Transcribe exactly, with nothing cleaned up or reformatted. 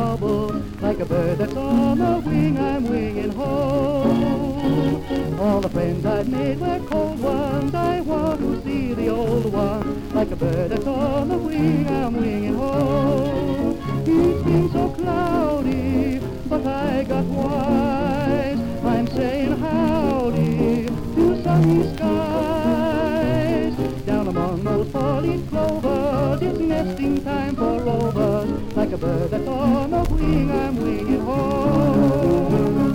trouble. Like a bird that's on the wing, I'm winging home. All the friends I've made were cold ones, I want to see the old one. Like a bird that's on the wing, I'm winging home. It's been so cloudy, but I got wise. I'm saying howdy to sunny skies. Down among those four-leaf clovers, it's nesting time for rovers. Like a bird that's on the wing, I'm winging home.